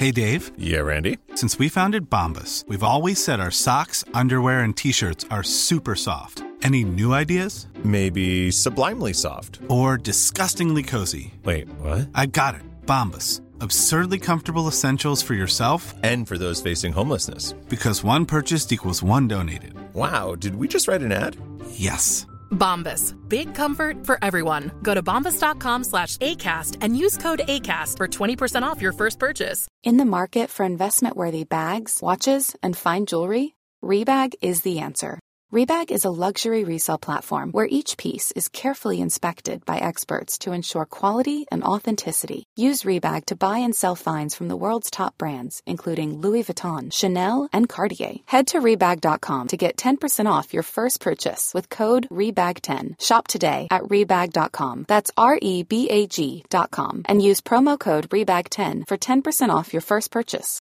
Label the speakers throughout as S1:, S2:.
S1: Hey, Dave.
S2: Yeah, Randy?
S1: Since we founded Bombas, we've always said our socks, underwear, and T-shirts are super soft. Any new ideas?
S2: Maybe sublimely soft.
S1: Or disgustingly cozy.
S2: Wait, what?
S1: I got it. Bombas. Absurdly comfortable essentials for yourself
S2: and for those facing homelessness.
S1: Because one purchased equals one donated.
S2: Wow, did we just write an ad?
S1: Yes.
S3: Bombas. Big comfort for everyone. Go to bombas.com/ACAST and use code ACAST for 20% off your first purchase.
S4: In the market for investment-worthy bags, watches, and fine jewelry, Rebag is the answer. Rebag is a luxury resale platform where each piece is carefully inspected by experts to ensure quality and authenticity. Use Rebag to buy and sell finds from the world's top brands, including Louis Vuitton, Chanel, and Cartier. Head to Rebag.com to get 10% off your first purchase with code REBAG10. Shop today at Rebag.com. That's REBAG.com. And use promo code REBAG10 for 10% off your first purchase.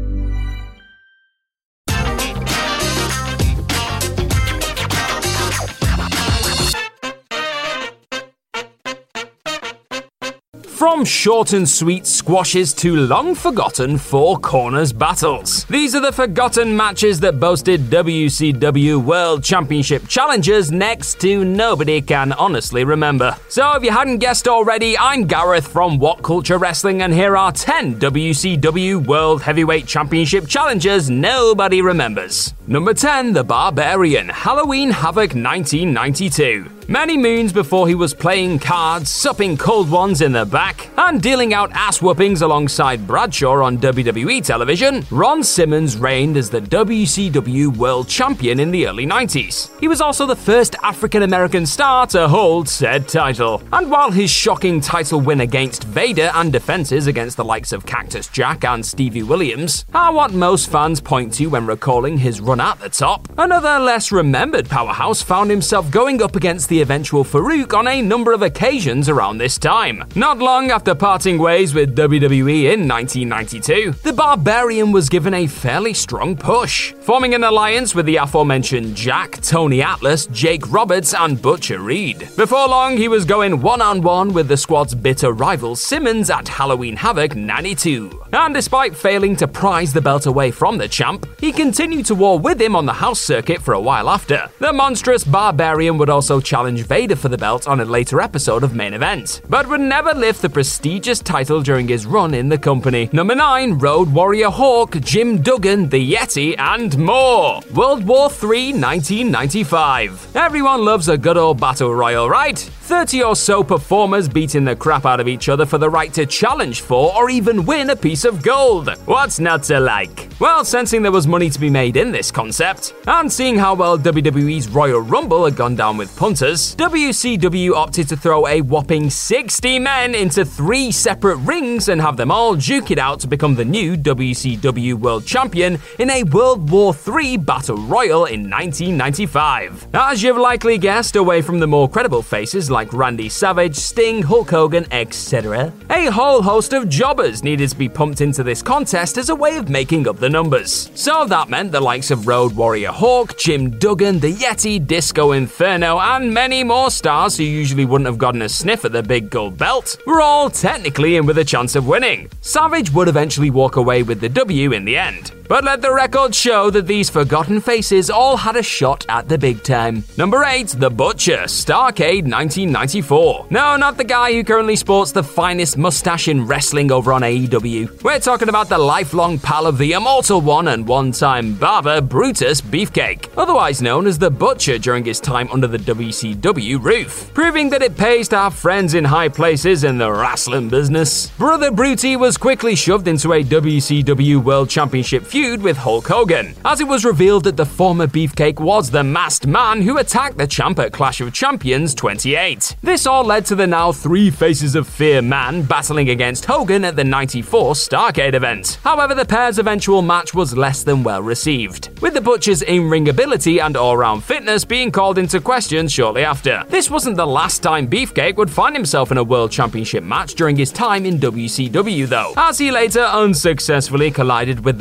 S5: From short and sweet squashes to long-forgotten four corners battles. These are the forgotten matches that boasted WCW World Championship challengers next to nobody can honestly remember. So if you hadn't guessed already, I'm Gareth from What Culture Wrestling, and here are 10 WCW World Heavyweight Championship challengers nobody remembers. Number 10, The Barbarian, Halloween Havoc 1992. Many moons before he was playing cards, supping cold ones in the back, and dealing out ass-whoopings alongside Bradshaw on WWE television, Ron Simmons reigned as the WCW World Champion in the early 90s. He was also the first African-American star to hold said title. And while his shocking title win against Vader and defenses against the likes of Cactus Jack and Stevie Williams are what most fans point to when recalling his run at the top, another less remembered powerhouse found himself going up against the eventual Farouk on a number of occasions around this time. Not long after parting ways with WWE in 1992, the Barbarian was given a fairly strong push, forming an alliance with the aforementioned Jack, Tony Atlas, Jake Roberts, and Butcher Reed. Before long, he was going one-on-one with the squad's bitter rival Simmons at Halloween Havoc 92. And despite failing to prize the belt away from the champ, he continued to war with him on the house circuit for a while after. The monstrous Barbarian would also challenge Vader for the belt on a later episode of Main Event, but would never lift the prestigious title during his run in the company. Number 9, Road Warrior Hawk, Jim Duggan, The Yeti, and more. World War III 1995. Everyone loves a good old battle royal, right? 30 or so performers beating the crap out of each other for the right to challenge for or even win a piece of gold. What's not to like? Well, sensing there was money to be made in this concept, and seeing how well WWE's Royal Rumble had gone down with punters, WCW opted to throw a whopping 60 men into 3 separate rings and have them all duke it out to become the new WCW World Champion in a World War III Battle Royal in 1995. As you've likely guessed, away from the more credible faces like Randy Savage, Sting, Hulk Hogan, etc., a whole host of jobbers needed to be pumped into this contest as a way of making up the numbers. So that meant the likes of Road Warrior Hawk, Jim Duggan, The Yeti, Disco Inferno, and many more stars who usually wouldn't have gotten a sniff at the big gold belt were all technically in with a chance of winning. Savage would eventually walk away with the W in the end. But let the record show that these forgotten faces all had a shot at the big time. Number 8, The Butcher, Starrcade 1994. No, not the guy who currently sports the finest mustache in wrestling over on AEW. We're talking about the lifelong pal of the Immortal One and one-time barber, Brutus Beefcake, otherwise known as The Butcher during his time under the WCW roof, proving that it pays to have friends in high places in the wrestling business. Brother Bruty was quickly shoved into a WCW World Championship feud with Hulk Hogan, as it was revealed that the former Beefcake was the masked man who attacked the champ at Clash of Champions 28. This all led to the now 3 Faces of Fear man battling against Hogan at the 94 Starrcade event. However, the pair's eventual match was less than well received, with the Butcher's in-ring ability and all-round fitness being called into question shortly after. This wasn't the last time Beefcake would find himself in a World Championship match during his time in WCW though, as he later unsuccessfully collided with the Giant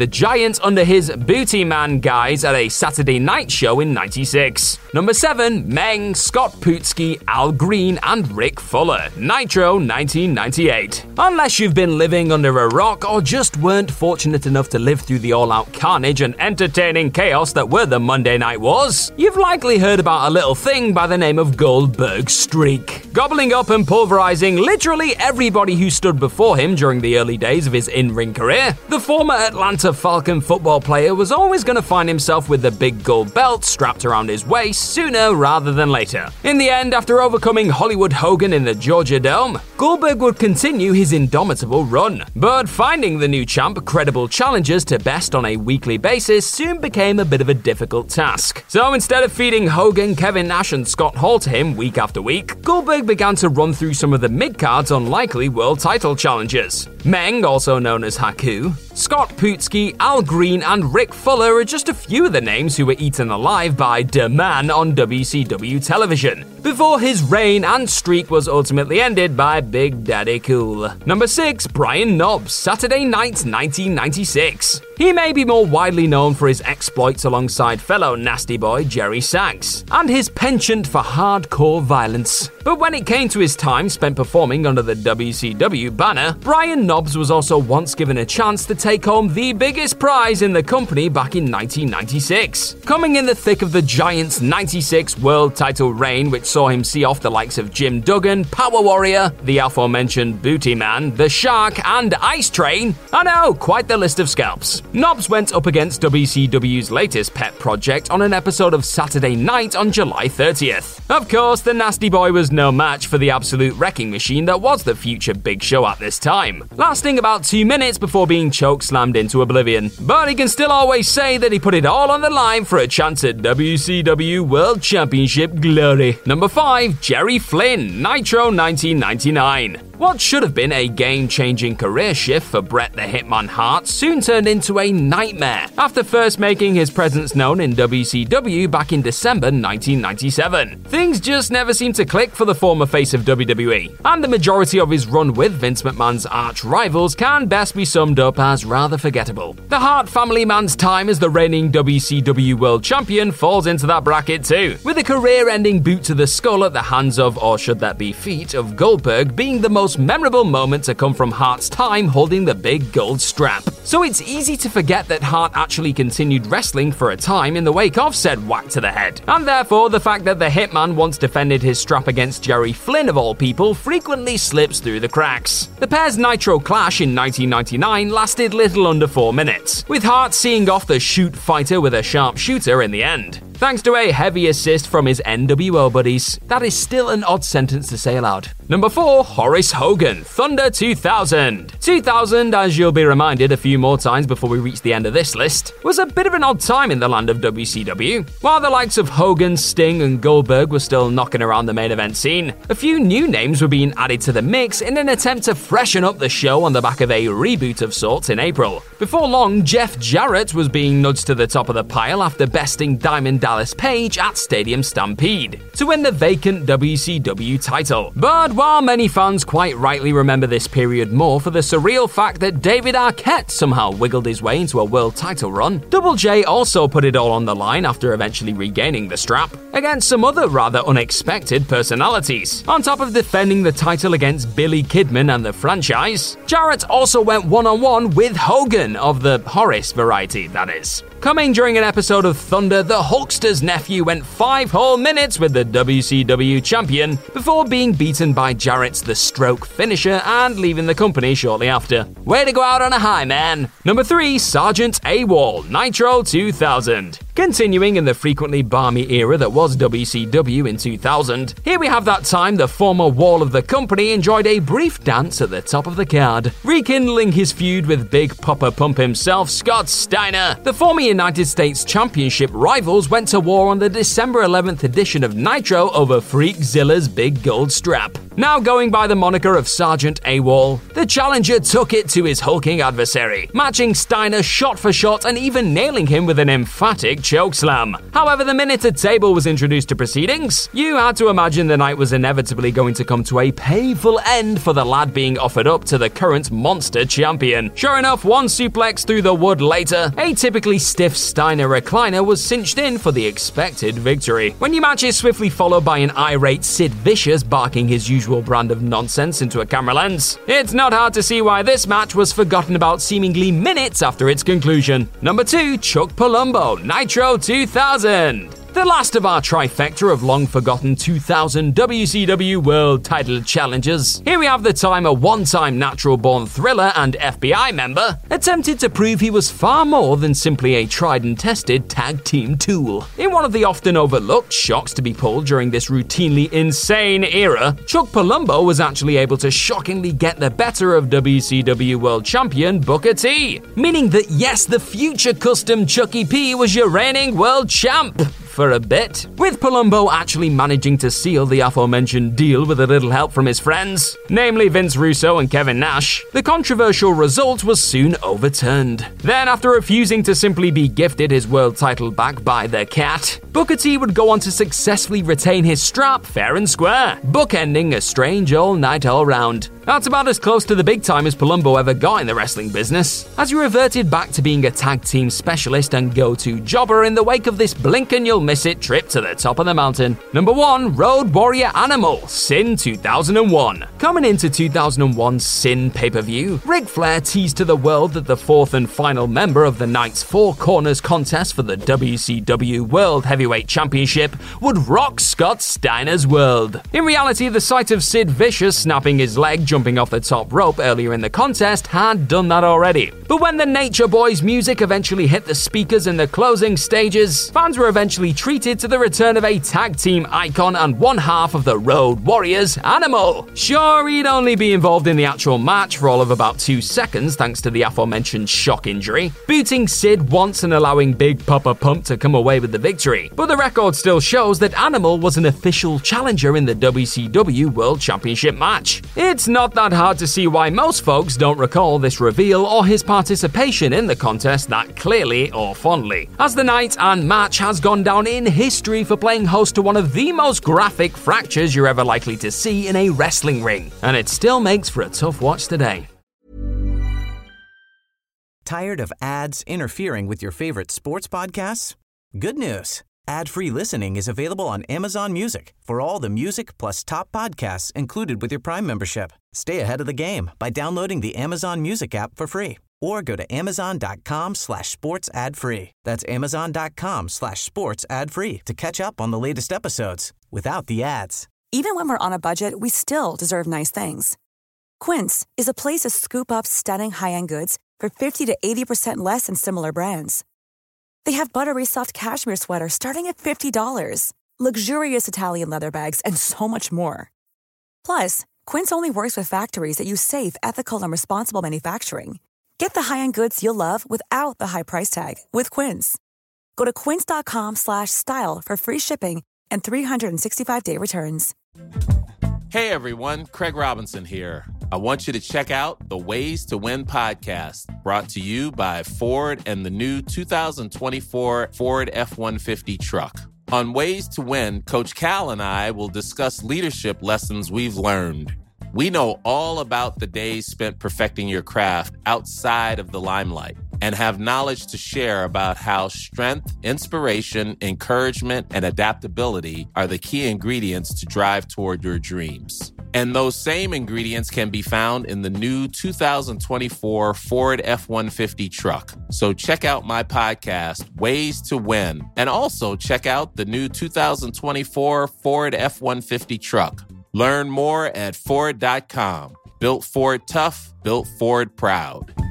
S5: Giant under his Booty Man guise at a Saturday night show in 96. Number 7, Meng, Scott Putski, Al Green, and Rick Fuller, Nitro 1998. Unless you've been living under a rock or just weren't fortunate enough to live through the all-out carnage and entertaining chaos that were the Monday Night Wars, you've likely heard about a little thing by the name of Goldberg's streak. Gobbling up and pulverizing literally everybody who stood before him during the early days of his in-ring career, the former Atlanta Falcon football player was always going to find himself with the big gold belt strapped around his waist sooner rather than later. In the end, after overcoming Hollywood Hogan in the Georgia Dome, Goldberg would continue his indomitable run. But finding the new champ credible challengers to best on a weekly basis soon became a bit of a difficult task. So instead of feeding Hogan, Kevin Nash, and Scott Hall to him week after week, Goldberg began to run through some of the mid-card's unlikely world title challengers. Meng, also known as Haku, Scott Putski, Al Green, and Rick Fuller are just a few of the names who were eaten alive by The Man on WCW television, before his reign and streak was ultimately ended by Big Daddy Cool. Number 6, Brian Knobbs, Saturday Night 1996. He may be more widely known for his exploits alongside fellow nasty boy Jerry Sags, and his penchant for hardcore violence. But when it came to his time spent performing under the WCW banner, Brian Knobbs was also once given a chance to take home the biggest prize in the company back in 1996. Coming in the thick of the Giant's 96 world title reign, which saw him see off the likes of Jim Duggan, Power Warrior, the aforementioned Booty Man, The Shark, and Ice Train, I know, quite the list of scalps. Knobbs went up against WCW's latest pet project on an episode of Saturday Night on July 30th. Of course, the nasty boy was no match for the absolute wrecking machine that was the future Big Show at this time, lasting about 2 minutes before being choke-slammed into oblivion. But he can still always say that he put it all on the line for a chance at WCW World Championship glory. Number 5, Jerry Flynn, Nitro 1999. What should have been a game-changing career shift for Bret the Hitman Hart soon turned into a nightmare after first making his presence known in WCW back in December 1997. Things just never seemed to click for the former face of WWE, and the majority of his run with Vince McMahon's arch rivals can best be summed up as rather forgettable. The Hart family man's time as the reigning WCW World Champion falls into that bracket too, with a career-ending boot to the skull at the hands of, or should that be feet, of Goldberg being the most memorable moment to come from Hart's time holding the big gold strap. So it's easy to forget that Hart actually continued wrestling for a time in the wake of said whack to the head, and therefore the fact that the Hitman once defended his strap against Jerry Flynn of all people frequently slips through the cracks. The pair's Nitro clash in 1999 lasted little under 4 minutes, with Hart seeing off the shoot fighter with a sharp shooter in the end, thanks to a heavy assist from his NWO buddies. That is still an odd sentence to say aloud. Number 4, Horace Hogan, Thunder 2000. 2000, as you'll be reminded a few more times before we reach the end of this list, was a bit of an odd time in the land of WCW. While the likes of Hogan, Sting, and Goldberg were still knocking around the main event scene, a few new names were being added to the mix in an attempt to freshen up the show on the back of a reboot of sorts in April. Before long, Jeff Jarrett was being nudged to the top of the pile after besting Diamond Dallas Page at Stadium Stampede to win the vacant WCW title. But while many fans quite rightly remember this period more for the surreal fact that David Arquette somehow wiggled his way into a world title run, Double J also put it all on the line after eventually regaining the strap against some other rather unexpected personalities. On top of defending the title against Billy Kidman and the franchise, Jarrett also went one-on-one with Hogan, of the Horace variety, that is. Coming during an episode of Thunder, the Hulkster's nephew went 5 whole minutes with the WCW champion before being beaten by Jarrett's The Stroke finisher and leaving the company shortly after. Way to go out on a high, man! Number 3, Sergeant AWOL, Nitro 2000. Continuing in the frequently balmy era that was WCW in 2000, here we have that time the former wall of the company enjoyed a brief dance at the top of the card, rekindling his feud with Big Papa Pump himself, Scott Steiner. The former United States Championship rivals went to war on the December 11th edition of Nitro over Freakzilla's big gold strap. Now going by the moniker of Sergeant AWOL, the challenger took it to his hulking adversary, matching Steiner shot for shot and even nailing him with an emphatic chokeslam. However, the minute a table was introduced to proceedings, you had to imagine the night was inevitably going to come to a painful end for the lad being offered up to the current monster champion. Sure enough, one suplex through the wood later, a typically stiff Steiner recliner was cinched in for the expected victory. When your match is swiftly followed by an irate Sid Vicious barking his usual brand of nonsense into a camera lens, it's not hard to see why this match was forgotten about seemingly minutes after its conclusion. Number 2, Chuck Palumbo, Nitro 2000. The last of our trifecta of long-forgotten 2000 WCW World Title Challengers. Here we have the time a one-time natural-born thriller and FBI member attempted to prove he was far more than simply a tried-and-tested tag team tool. In one of the often overlooked shocks to be pulled during this routinely insane era, Chuck Palumbo was actually able to shockingly get the better of WCW World Champion Booker T, meaning that yes, the future custom Chucky P was your reigning world champ. For a bit, with Palumbo actually managing to seal the aforementioned deal with a little help from his friends, namely Vince Russo and Kevin Nash. The controversial result was soon overturned. Then, after refusing to simply be gifted his world title back by the Cat, Booker T would go on to successfully retain his strap fair and square, bookending a strange old night all round. That's about as close to the big time as Palumbo ever got in the wrestling business, as he reverted back to being a tag team specialist and go-to jobber in the wake of this blink-and-you'll-miss-it trip to the top of the mountain. Number 1, Road Warrior Animal, Sin 2001. Coming into 2001's Sin pay-per-view, Ric Flair teased to the world that the fourth and final member of the night's Four Corners contest for the WCW World Heavyweight Championship would rock Scott Steiner's world. In reality, the sight of Sid Vicious snapping his leg jumping off the top rope earlier in the contest had done that already. But when the Nature Boys music eventually hit the speakers in the closing stages, fans were eventually treated to the return of a tag team icon and one half of the Road Warriors, Animal. Sure, he'd only be involved in the actual match for all of about 2 seconds thanks to the aforementioned shock injury, booting Sid once and allowing Big Papa Pump to come away with the victory. But the record still shows that Animal was an official challenger in the WCW World Championship match. It's not that hard to see why most folks don't recall this reveal or his participation in the contest that clearly or fondly, as the night and match has gone down in history for playing host to one of the most graphic fractures you're ever likely to see in a wrestling ring, and it still makes for a tough watch today.
S6: Tired of ads interfering with your favorite sports podcasts? Good news. Ad-free listening is available on Amazon Music for all the music plus top podcasts included with your Prime membership. Stay ahead of the game by downloading the Amazon Music app for free or go to amazon.com/sports ad-free. That's amazon.com/sports ad-free to catch up on the latest episodes without the ads.
S7: Even when we're on a budget, we still deserve nice things. Quince is a place to scoop up stunning high-end goods for 50 to 80% less than similar brands. They have buttery soft cashmere sweaters starting at $50, luxurious Italian leather bags, and so much more. Plus, Quince only works with factories that use safe, ethical, and responsible manufacturing. Get the high-end goods you'll love without the high price tag with Quince. Go to quince.com/style for free shipping and 365-day returns.
S8: Hey everyone, Craig Robinson here. I want you to check out the Ways to Win podcast, brought to you by Ford and the new 2024 Ford F-150 truck. On Ways to Win, Coach Cal and I will discuss leadership lessons we've learned. We know all about the days spent perfecting your craft outside of the limelight and have knowledge to share about how strength, inspiration, encouragement, and adaptability are the key ingredients to drive toward your dreams. And those same ingredients can be found in the new 2024 Ford F-150 truck. So check out my podcast, Ways to Win, and also check out the new 2024 Ford F-150 truck. Learn more at Ford.com. Built Ford tough, built Ford proud.